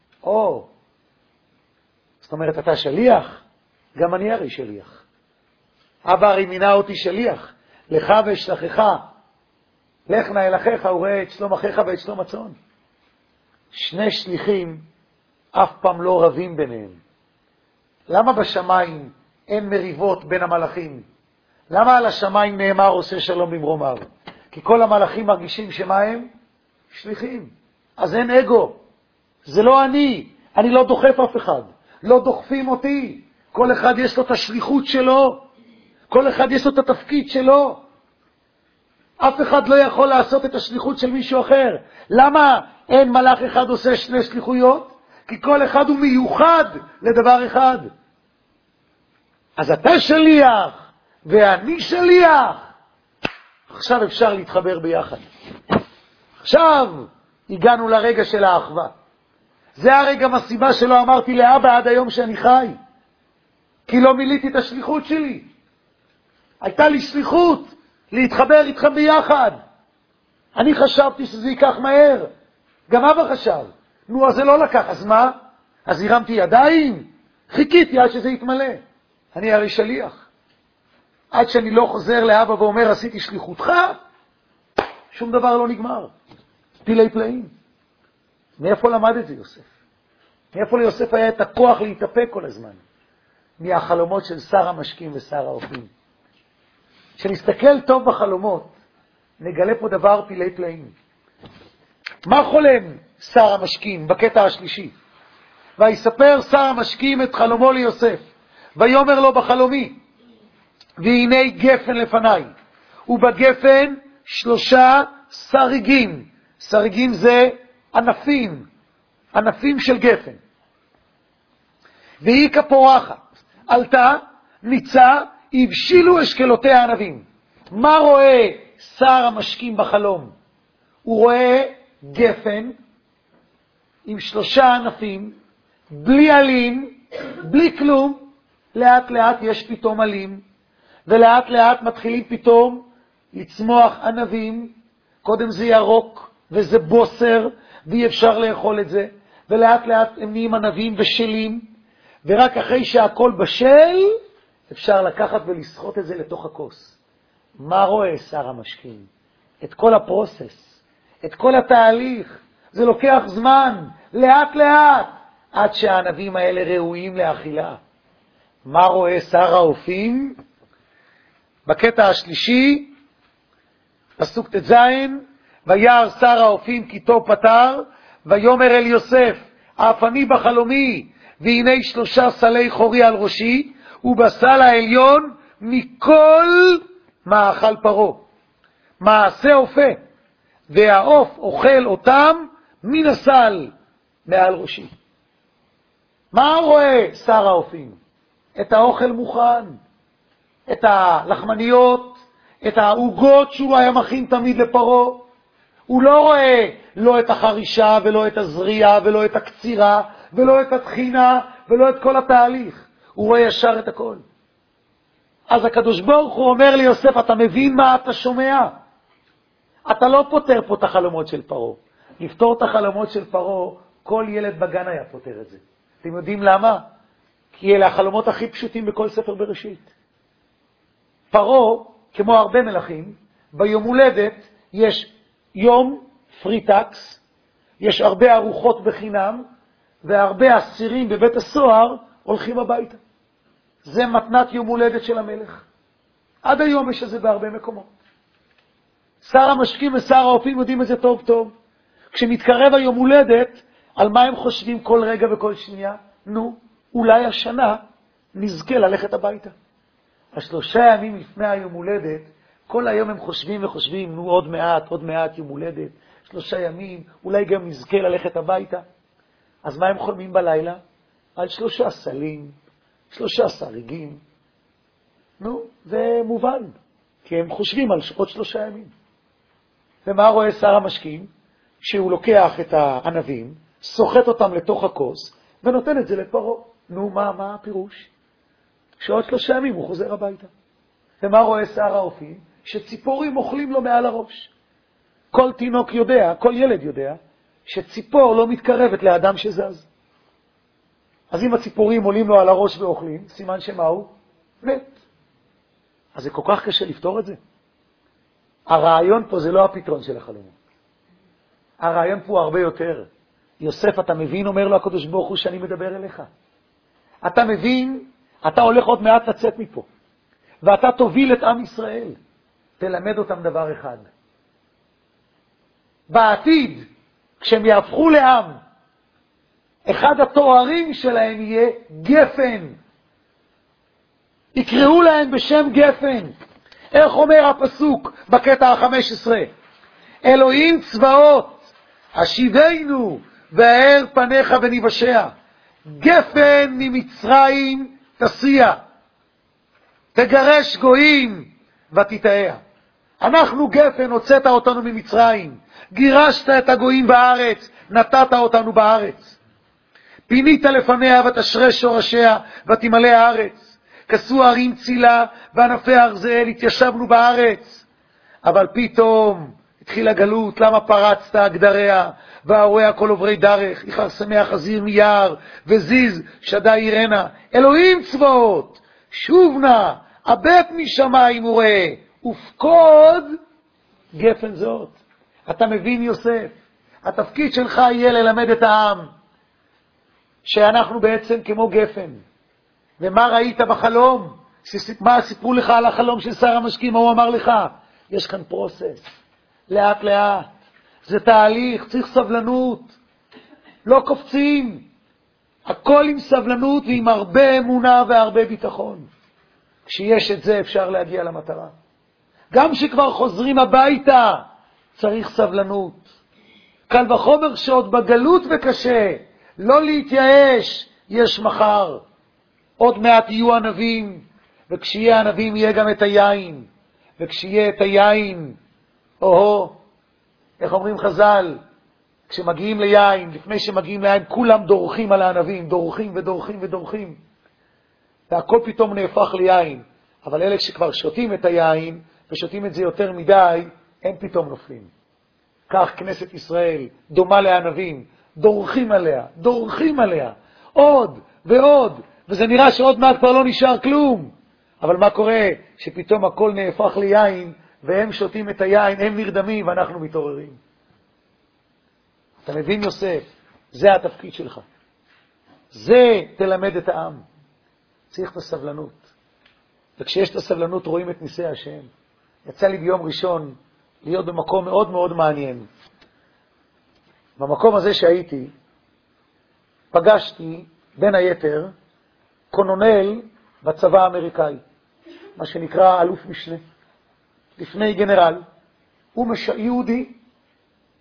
זאת אומרת, אתה שליח? גם אני הרי שליח. אבא הרי מינה אותי שליח. לך ואשלחך. לך נא אל אחיך וראה את שלום אחיך ואת שלום הצאן. שני שליחים אף פעם לא רבים ביניהם. למה בשמיים אין מריבות בין המלאכים? למה על השמיים נאמר עושה שלום במרומיו? כי כל המלאכים מרגישים שמה הם? שליחים. אז אין אגו. זה לא אני לא דוחף אף אחד. לא דוחפים אותי. כל אחד יש לו את השליחות שלו. כל אחד יש לו את התפקיד שלו. אף אחד לא יכול לעשות את השליחות של מישהו אחר. למה אין מלאך אחד עושה שני שליחויות? כי כל אחד הוא מיוחד לדבר אחד. אז אתה שליח ואני שליח. עכשיו אפשר להתחבר ביחד. עכשיו הגענו לרגע של האחווה. זה הרגע הסיבה שלא אמרתי לאבא עד היום שאני חי. כי לא מיליתי את השליחות שלי. הייתה לי שליחות להתחבר איתכם ביחד. אני חשבתי שזה ייקח מהר. גם אבא חשב. אז זה לא לקח. אז מה? אז הרמתי ידיים. חיכיתי עד שזה יתמלא. אני הרי שליח. עד שאני לא חוזר לאבא ואומר, עשיתי שליחותך, שום דבר לא נגמר. פילי פלאים. מאיפה למד את זה יוסף? מאיפה ליוסף היה את הכוח להתאפק כל הזמן? מהחלומות של שר המשקים ושר האופים. כשנסתכל טוב בחלומות, נגלה פה דבר פילי פלאים. מה חולם שר המשקים בקטע השלישי? ויספר שר המשקים את חלומו ליוסף, ויאמר לו בחלומי, והנה גפן לפניי, ובגפן 3 שריגים. שריגים זה ענפים של גפן. והיא כפורחת, עלתה, ניצה, הבשילו אשכלותיה ענבים. מה רואה שר המשקים בחלום? הוא רואה גפן עם 3 ענפים, בלי עלים, בלי כלום. לאט לאט יש פתאום עלים, ולאט לאט מתחילים פתאום לצמוח ענבים. קודם זה ירוק וזה בוסר ואי אפשר לאכול את זה, ולאט לאט הם נהיים ענבים בשלים, ורק אחרי שהכל בשל אפשר לקחת ולסחוט את זה לתוך הכוס. מה רואה שר המשקים? את כל הפרוסס, את כל התהליך. זה לוקח זמן, לאט לאט, עד שהענבים האלה ראויים לאכילה. מה רואה שר האופים? בקטע השלישי, פסוק ט"ז, וירא שר האופים כי טוב פתר, ויאמר אל יוסף, אף אני בחלומי, והנה 3 סלי חורי על ראשי, ובסל העליון מכל מאכל פרו. מעשה אופה, והעוף אוכל אותם מן הסל מעל ראשי. מה רואה שר האופים? את האוכל מוכן, את הלחמניות, את העוגות שהוא היה מכין תמיד לפרו. הוא לא רואה לא את החרישה ולא את הזריעה ולא את הקצירה ולא את התחינה ולא את כל התהליך. הוא רואה ישר את הכל. אז הקדוש ברוך הוא אומר ליוסף, אתה מבין מה אתה שומע? אתה לא פותר פה את החלומות של פרו. לפתור את החלומות של פרו, כל ילד בגן היה פותר את זה. אתם יודעים למה? כי אלה החלומות הכי פשוטים בכל ספר בראשית. פרו, כמו הרבה מלכים, ביום הולדת יש יום פרי טקס, יש הרבה ארוחות בחינם, והרבה אסירים בבית הסוהר הולכים הביתה. זה מתנת יום הולדת של המלך. עד היום יש את זה בהרבה מקומות. שר המשקים ושר האופים יודעים את זה טוב טוב. כשמתקרב היום הולדת, על מה הם חושבים כל רגע וכל שנייה? נו, אולי השנה נזכה ללכת הביתה. 3 ימים לפני היום הולדת, כל היום הם חושבים וחושבים, נו עוד מעט יום הולדת, 3 ימים, אולי גם נזכה ללכת הביתה. אז מה הם חולמים בלילה? על 3 סלים, 3 סריגים. נו, זה מובן, כי הם חושבים על עוד 3 ימים. ומה רואה שר המשקים? שהוא לוקח את הענבים, סוחט אותם לתוך הכוס, ונותן את זה לפרו. נו, מה הפירוש? שעוד 3 ימים הוא חוזר הביתה. ומה רואה שר האופים? שציפורים אוכלים לו מעל הראש. כל תינוק יודע, כל ילד יודע, שציפור לא מתקרבת לאדם שזז. אז אם הציפורים עולים לו על הראש ואוכלים, סימן שמה הוא? מת. אז זה כל כך קשה לפתור את זה. הרעיון פה זה לא הפתרון של החלומות. הרעיון פה הרבה יותר. יוסף, אתה מבין, אומר לו הקדוש ברוך הוא, שאני מדבר אליך. אתה מבין, אתה הולך עוד מעט לצאת מפה. ואתה תוביל את עם ישראל. תלמד אותם דבר אחד. בעתיד, כשהם יהפכו לעם, אחד התוארים שלהם יהיה גפן. יקראו להם בשם גפן. איך אומר הפסוק בקטע ה-15? אלוהים צבאות, השיבנו והאר פניך ונבשע. גפן ממצרים תסיע. תגרש גויים ותתאע. אנחנו גפן, הוצאת אותנו ממצרים. גירשת את הגויים בארץ, נתת אותנו בארץ. פינית לפניה ותשרש שורשיה ותמלא הארץ. כסו הרים צילה וענפי ארזל, התיישבנו בארץ. אבל פתאום התחילה גלות, למה פרצת הגדריה, והרואה כל עוברי דרך, איחר שמח חזיר מיער, וזיז שדה ירנה. אלוהים צבאות, שוב נא, הבט משמיים וראה, ופקוד גפן זאת. אתה מבין יוסף, התפקיד שלך יהיה ללמד את העם, שאנחנו בעצם כמו גפן. ומה ראית בחלום? מה סיפרו לך על החלום של שר המשקים? מה הוא אמר לך? יש כאן פרוסס, לאט לאט. זה תהליך, צריך סבלנות. לא קופצים. הכל עם סבלנות ועם הרבה אמונה והרבה ביטחון. כשיש את זה אפשר להגיע למטרה. גם שכבר חוזרים הביתה, צריך סבלנות. קל וחומר שעוד בגלות וקשה. לא להתייאש, יש מחר. עוד מעט יהיו ענבים, וכשיהיה ענבים יהיה גם את היין. וכשיהיה את היין, איך אומרים חז"ל? כשמגיעים ליין, לפני שמגיעים ליין, כולם דורכים על הענבים, דורכים ודורכים ודורכים. והכל פתאום נהפך ליין. אבל אלה שכבר שותים את היין, ושותים את זה יותר מדי, הם פתאום נופלים. כך כנסת ישראל דומה לענבים, דורכים עליה, דורכים עליה, עוד ועוד, וזה נראה שעוד מעט כבר לא נשאר כלום. אבל מה קורה? שפתאום הכל נהפך ליין, והם שותים את היין, הם נרדמים ואנחנו מתעוררים. אתה מבין יוסף? זה התפקיד שלך. זה תלמד את העם. צריך את הסבלנות. וכשיש את הסבלנות רואים את ניסי השם. יצא לי ביום ראשון להיות במקום מאוד מאוד מעניין. במקום הזה שהייתי, פגשתי בין היתר קונונל בצבא האמריקאי, מה שנקרא אלוף משנה, לפני גנרל. הוא יהודי,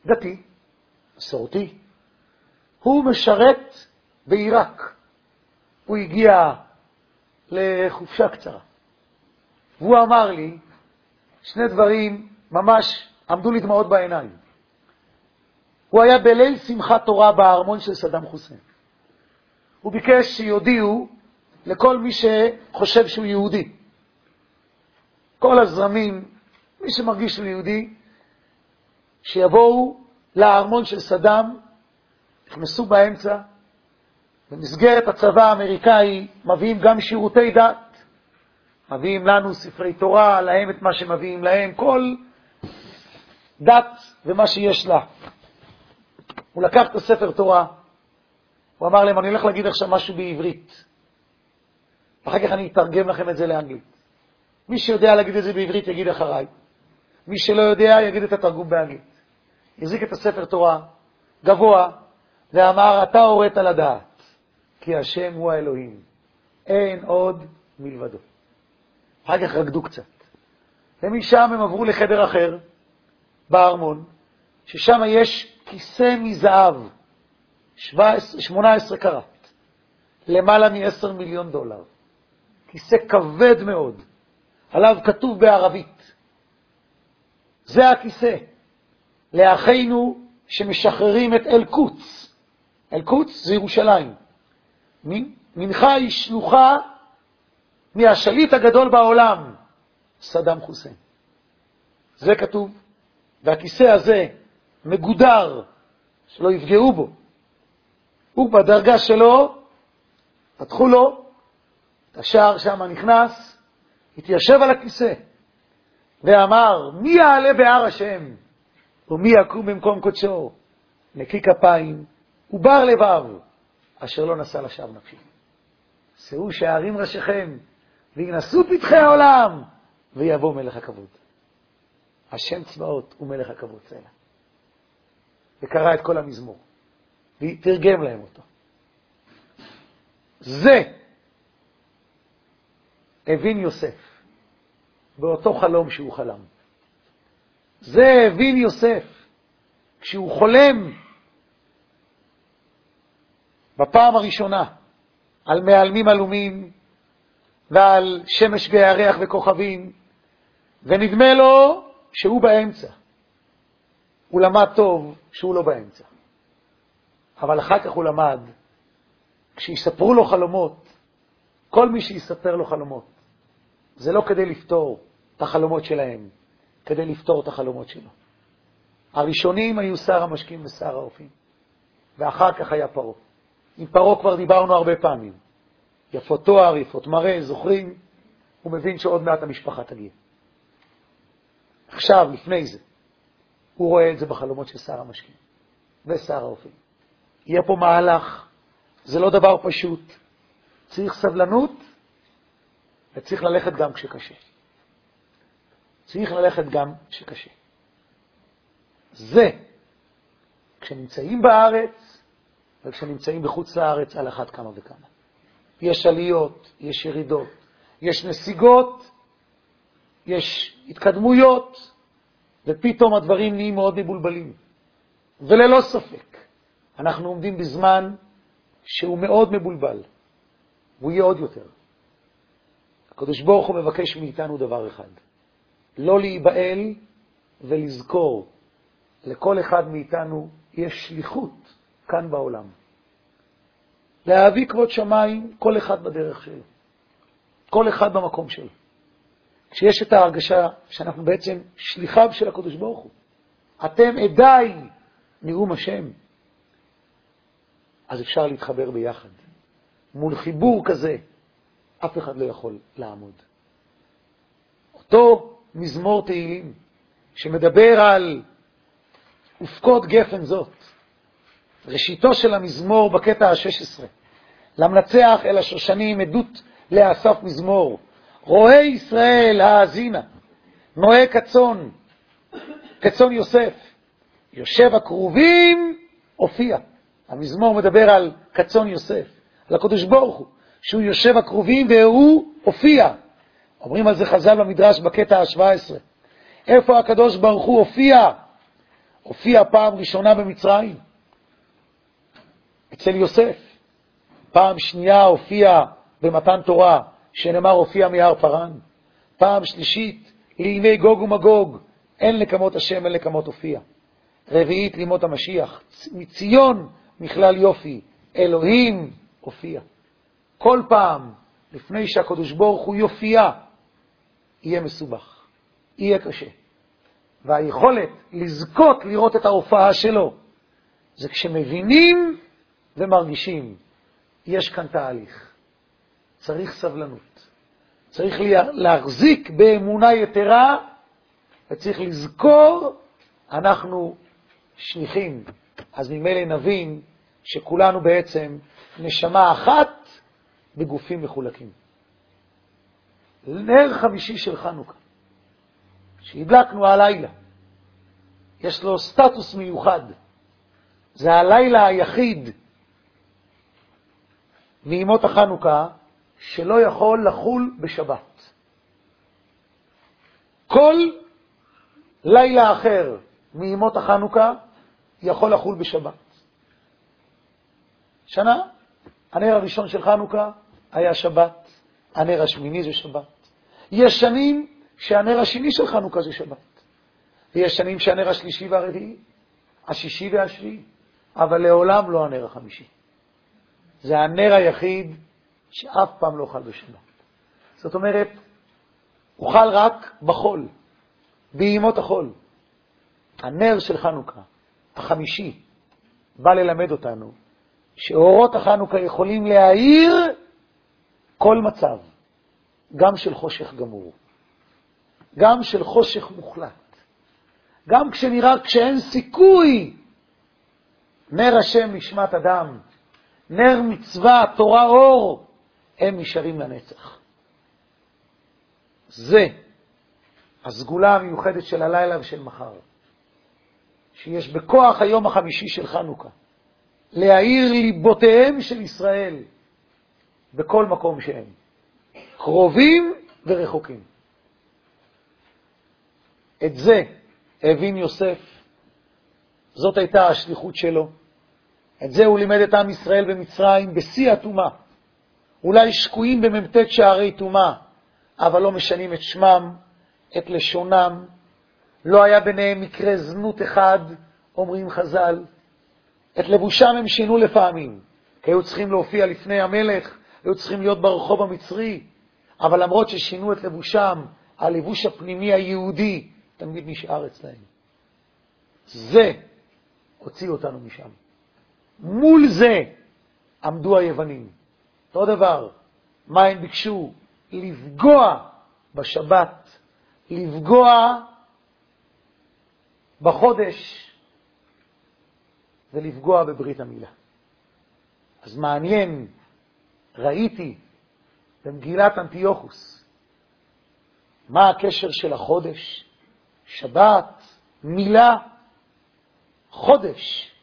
דתי, מסורתי. הוא משרת בעיראק. הוא הגיע לחופשה קצרה. והוא אמר לי שני דברים ממש עמדו לי דמעות בעיניים. הוא היה בליל שמחת תורה בארמון של סדאם חוסיין. הוא ביקש שיודיעו לכל מי שחושב שהוא יהודי. כל הזרמים, מי שמרגיש שהוא יהודי, שיבואו לארמון של סדאם, נכנסו באמצע, במסגרת הצבא האמריקאי מביאים גם שירותי דת, מביאים לנו ספרי תורה, להם את מה שמביאים להם, כל דת ומה שיש לה. הוא לקח את הספר תורה, הוא אמר להם, אני הולך להגיד עכשיו משהו בעברית. אחר כך אני אתרגם לכם את זה לאנגלית. מי שיודע להגיד את זה בעברית יגיד אחריי. מי שלא יודע יגיד את התרגום באנגלית. יזיק את הספר תורה גבוה, ואמר, אתה הורית לדעת, כי השם הוא האלוהים. אין עוד מלבדו. אחר כך רקדו קצת. ומשם הם עברו לחדר אחר, בארמון, ששם יש כיסא מזהב, 18 קראט, למעלה מ$10 מיליון. כיסא כבד מאוד, עליו כתוב בערבית. זה הכיסא, לאחינו שמשחררים את אל-קודס. אל-קודס זה ירושלים. מנחה היא שלוחה מהשליט הגדול בעולם, סדאם חוסיין. זה כתוב, והכיסא הזה מגודר, שלא יפגעו בו. הוא בדרגה שלו, פתחו לו, את השער שם נכנס, התיישב על הכיסא, ואמר, מי יעלה בהר השם, ומי יקום במקום קודשו, נקי כפיים, ובר לבב, אשר לא נשא לשווא נפשי. שאו שערים ראשיכם, וינסו פתחי העולם, ויבוא מלך הכבוד. השם צבאות הוא מלך הכבוד סלע. וקרא את כל המזמור, ותרגם להם אותו. זה הבין יוסף, באותו חלום שהוא חלם. זה הבין יוסף, כשהוא חולם, בפעם הראשונה, על מעלמים עלומים, ועל שמש וירח וכוכבים, ונדמה לו שהוא באמצע. הוא למד טוב שהוא לא באמצע. אבל אחר כך הוא למד, כשיספרו לו חלומות, כל מי שיספר לו חלומות, זה לא כדי לפתור את החלומות שלהם, כדי לפתור את החלומות שלו. הראשונים היו שר המשקים ושר האופים, ואחר כך היה פרו. עם פרו כבר דיברנו הרבה פעמים. יפות תואר, יפות מראה, זוכרים? הוא מבין שעוד מעט המשפחה תגיע. עכשיו, לפני זה, הוא רואה את זה בחלומות של שר המשקים ושר האופים. יהיה פה מהלך, זה לא דבר פשוט. צריך סבלנות, וצריך ללכת גם כשקשה. צריך ללכת גם כשקשה. זה, כשנמצאים בארץ, וכשנמצאים בחוץ לארץ, על אחת כמה וכמה. יש עליות, יש ירידות, יש נסיגות, יש התקדמויות, ופתאום הדברים נהיים מאוד מבולבלים. וללא ספק, אנחנו עומדים בזמן שהוא מאוד מבולבל, והוא יהיה עוד יותר. הקדוש ברוך הוא מבקש מאיתנו דבר אחד, לא להיבעל ולזכור, לכל אחד מאיתנו יש שליחות כאן בעולם. להביא כבוד שמיים, כל אחד בדרך שלו, כל אחד במקום שלו. כשיש את ההרגשה שאנחנו בעצם שליחיו של הקדוש ברוך הוא, אתם עדיי נאום השם, אז אפשר להתחבר ביחד. מול חיבור כזה, אף אחד לא יכול לעמוד. אותו מזמור תהילים, שמדבר על ופקוד גפן זאת, ראשיתו של המזמור בקטע ה-16, למנצח אל השושנים עדות לאסף מזמור, רואה ישראל האזינה, נועה כצאן, כצאן יוסף, יושב הקרובים הופיע. המזמור מדבר על כצאן יוסף, על הקדוש ברוך הוא, שהוא יושב הקרובים והוא הופיע. אומרים על זה חז"ל במדרש בקטע ה-17. איפה הקדוש ברוך הוא הופיע? הופיע פעם ראשונה במצרים, אצל יוסף. פעם שנייה הופיע במתן תורה, שנאמר הופיע מיער פרן. פעם שלישית, לימי גוג ומגוג, אין לקמות השם, אין לקמות הופיע. רביעית, לימות המשיח, מציון מכלל יופי, אלוהים הופיע. כל פעם, לפני שהקדוש ברוך הוא יופיע, יהיה מסובך, יהיה קשה. והיכולת לזכות לראות את ההופעה שלו, זה כשמבינים ומרגישים, יש כאן תהליך. צריך סבלנות. צריך להחזיק באמונה יתרה, וצריך לזכור, אנחנו שליחים. אז ממילא נבין שכולנו בעצם נשמה אחת בגופים מחולקים. נר חמישי של חנוכה, שהדלקנו הלילה, יש לו סטטוס מיוחד. זה הלילה היחיד מימות החנוכה שלא יכול לחול בשבת. כל לילה אחר מימות החנוכה יכול לחול בשבת. שנה, הנר הראשון של חנוכה היה שבת, הנר השמיני זה שבת. יש שנים שהנר השני של חנוכה זה שבת. ויש שנים שהנר השלישי והרביעי, השישי והשביעי, אבל לעולם לא הנר החמישי. זה הנר היחיד שאף פעם לא חל בשבת. זאת אומרת, הוא חל רק בחול, בימות החול. הנר של חנוכה, החמישי, בא ללמד אותנו שאורות החנוכה יכולים להאיר כל מצב, גם של חושך גמור, גם של חושך מוחלט, גם כשאין סיכוי. נר השם נשמת אדם, נר מצווה, תורה אור, הם נשארים לנצח. זה הסגולה המיוחדת של הלילה ושל מחר, שיש בכוח היום החמישי של חנוכה, להאיר ליבותיהם של ישראל בכל מקום שהם, קרובים ורחוקים. את זה הבין יוסף, זאת הייתה השליחות שלו. את זה הוא לימד את עם ישראל במצרים בשיא התומה. אולי שקועים בממתת שערי תומה, אבל לא משנים את שמם, את לשונם. לא היה ביניהם מקרה זנות אחד, אומרים חז"ל. את לבושם הם שינו לפעמים, כי היו צריכים להופיע לפני המלך, היו צריכים להיות ברחוב המצרי, אבל למרות ששינו את לבושם, הלבוש הפנימי היהודי תמיד נשאר אצלהם. זה הוציא אותנו משם. מול זה עמדו היוונים. אותו דבר, מה הם ביקשו? לפגוע בשבת, לפגוע בחודש, ולפגוע בברית המילה. אז מעניין, ראיתי במגילת אנטיוכוס, מה הקשר של החודש, שבת, מילה, חודש.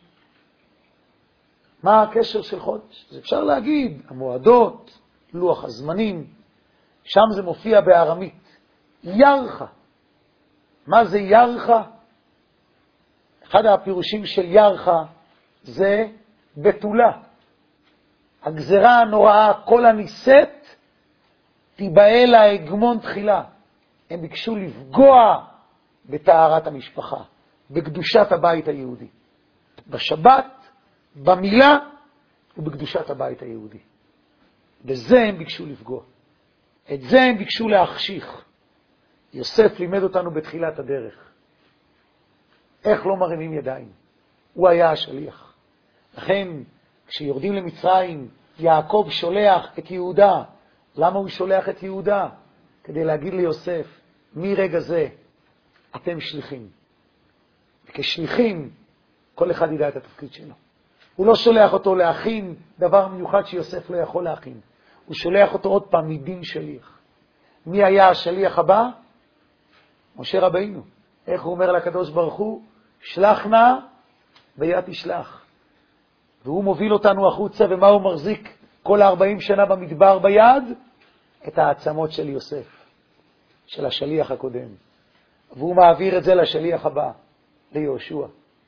מה הקשר של חודש? אז אפשר להגיד, המועדות, לוח הזמנים, שם זה מופיע בארמית. ירחה. מה זה ירחה? אחד הפירושים של ירחה זה בתולה. הגזרה הנוראה, כל הניסית, תיבאה להגמון תחילה. הם ביקשו לפגוע בטהרת המשפחה, בקדושת הבית היהודי. בשבת, במילה ובקדושת הבית היהודי. בזה הם ביקשו לפגוע. את זה הם ביקשו להחשיך. יוסף לימד אותנו בתחילת הדרך. איך לא מרימים ידיים? הוא היה השליח. לכן, כשיורדים למצרים, יעקב שולח את יהודה. למה הוא שולח את יהודה? כדי להגיד ליוסף, מרגע זה אתם שליחים. וכשליחים, כל אחד ידע את התפקיד שלו. הוא לא שולח אותו להכין דבר מיוחד שיוסף לא יכול להכין. הוא שולח אותו עוד פעם מדין שליח. מי היה השליח הבא? משה רבינו. איך הוא אומר לקדוש ברוך הוא? שלח נא ויד תשלח. והוא מוביל אותנו החוצה, ומה הוא מחזיק כל 40 שנה במדבר ביד? את העצמות של יוסף, של השליח הקודם. והוא מעביר את זה לשליח הבא, ליהושע.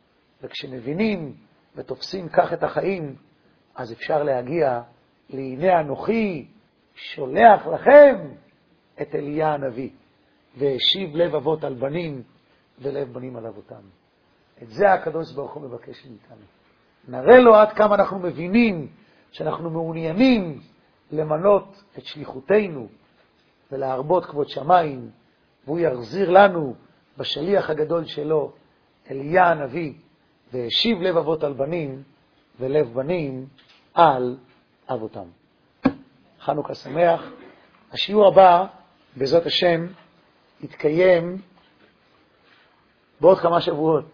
וכשמבינים ותופסים כך את החיים, אז אפשר להגיע להנה אנוכי שולח לכם את אליה הנביא, והשיב לב אבות על בנים ולב בנים על אבותם. את זה הקדוש ברוך הוא מבקש מאיתנו. נראה לו עד כמה אנחנו מבינים שאנחנו מעוניינים למנות את שליחותנו ולהרבות כבוד שמיים, והוא יחזיר לנו בשליח הגדול שלו אליה הנביא, והשיב לב אבות על בנים ולב בנים על אבותם. חנוכה שמח. השיעור הבא בעזרת השם יתקיים בעוד כמה שבועות.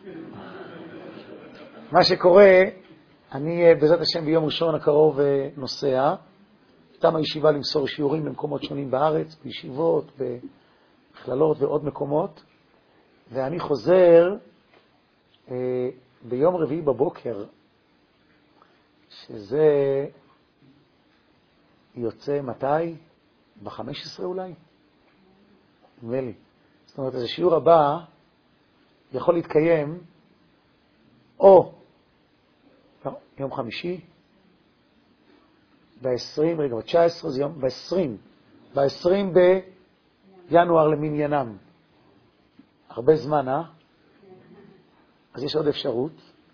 מה שקורה, אני בעזרת השם ביום ראשון הקרוב נוסע, תם הישיבה למסור שיעורים במקומות שונים בארץ, בישיבות, בכללות ועוד מקומות, ואני חוזר ביום רביעי בבוקר, שזה יוצא מתי? ב-15 אולי? נדמה לי. זאת אומרת, אז השיעור הבא יכול להתקיים או יום חמישי, ב-20, רגע, ב-19 זה יום, ב-20 בינואר למניינם. הרבה זמן, אז יש עוד אפשרות.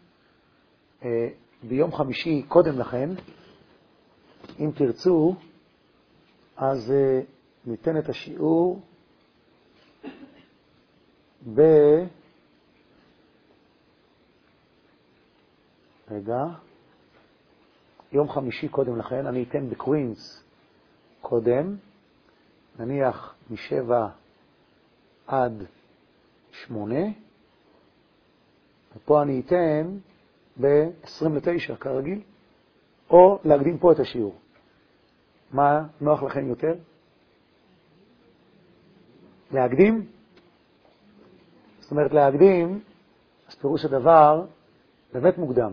ביום חמישי קודם לכן, אם תרצו, אז ניתן את השיעור יום חמישי קודם לכן, אני אתן בקווינס קודם, נניח מ7 עד 8, ופה אני אתן ב-29 כרגיל, או להקדים פה את השיעור. מה נוח לכם יותר? להקדים? זאת אומרת להקדים, אז פירוש הדבר באמת מוקדם.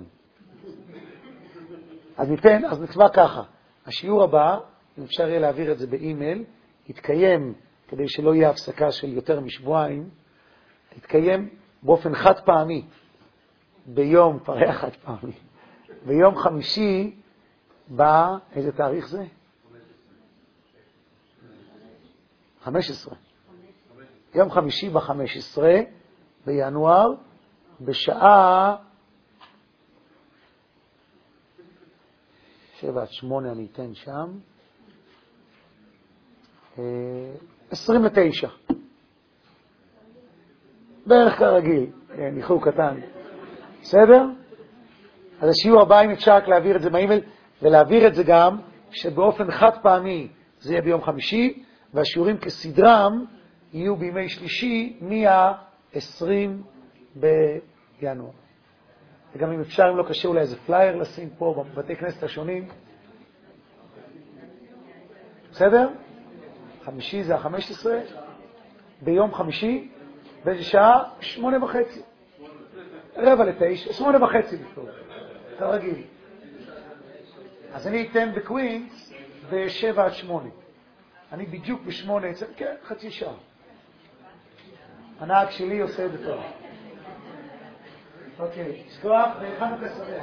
אז נקבע ככה, השיעור הבא, אם אפשר יהיה להעביר את זה באימייל, יתקיים, כדי שלא יהיה הפסקה של יותר משבועיים, יתקיים באופן חד פעמי, ביום, פרח חד פעמי, ביום חמישי, איזה תאריך זה? 15. יום חמישי ב-15 בינואר, בשעה 7 עד 8 אני אתן שם, 29. בערך כרגיל, ניחור קטן. בסדר? אז השיעור הבא, אם אפשר רק להעביר את זה באימייל, ולהעביר את זה גם שבאופן חד פעמי זה יהיה ביום חמישי, והשיעורים כסדרם יהיו בימי שלישי מה-20 בינואר. וגם אם אפשר, אם לא קשה, אולי איזה פלייר לשים פה בבתי כנסת השונים. בסדר? חמישי זה ה-15, ביום חמישי, באיזה שעה 8:30. 8:45, 8:30 בפור. כרגיל. אז אני אתן בקווינס ב-7 עד 8. אני בדיוק ב-8, כן, חצי שעה. הנהג שלי עושה את זה טוב. אוקיי, שכוח וחנוכה שמח.